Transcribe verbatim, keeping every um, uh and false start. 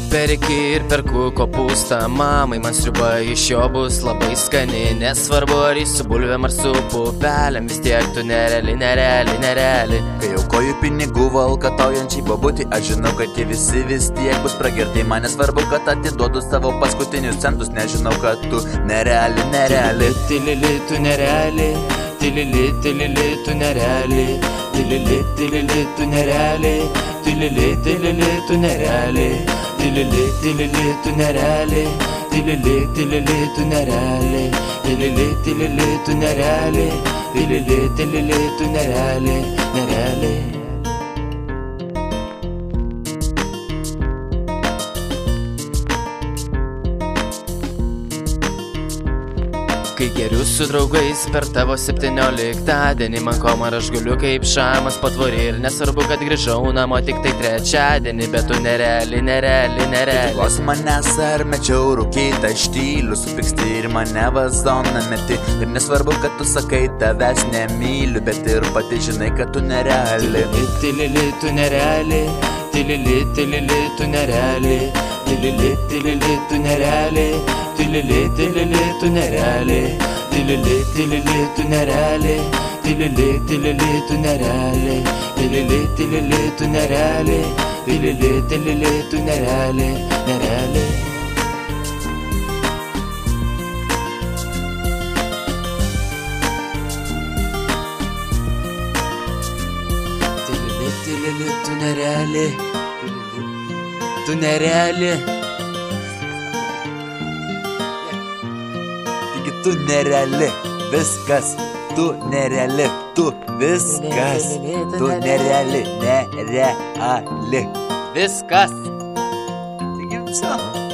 perki ir perku kopūstą, mamai man sriuba iš jo bus labai skani. Nesvarbu ar jis su bulvėm ar su pupelėm, vis tiek tu nereali, nereali, nereali. Kai aukoju pinigų valkataujančiai babutį, aš žinau, kad jie visi vis tiek bus pragerti. Man nesvarbu, kad atiduodu savo paskutinius centus, nežinau, kad tu nereali, nereali. Tilili, tu nereali, tilili, tilili, tu nereali, tilili, tilili, tu nereali, tilili, tilili, tu nereali, tilili, tilili, tu nereali, tilili, tilili, tu nereali, tilili, tilili, tu nereali, tilili, tilili, tu nereali, nereali. Kai geriu su draugais per tavo septynioliktadienį, man koma ir aš guliu kaip šamas patvorį. Ir nesvarbu, kad grįžau namo tik tai trečiadienį, bet tu nereali, nereali, nereali. Klausi manęs, ar mečiau rūkytą štylių, supyksti ir mane vazoną meti. Ir nesvarbu, kad tu sakai, tavęs nemyliu, bet ir pati žinai, kad tu nereali. Tilili, tu nereali, tilili, tilili, tu nereali, tilili, tilili, tu nereali, tilili, tilili, tu nereali, tilili, tilili, tu nereali, tilili, tilili, tu nereali, tilili, tilili, tu nereali, tilili, tilili, tu nereali, nereali. Tilili, tilili, tu nereali, tu nereali. Tu nereali, viskas, tu nereali, tu viskas, tu nereali, nereali. Viskas. Taigi, viso.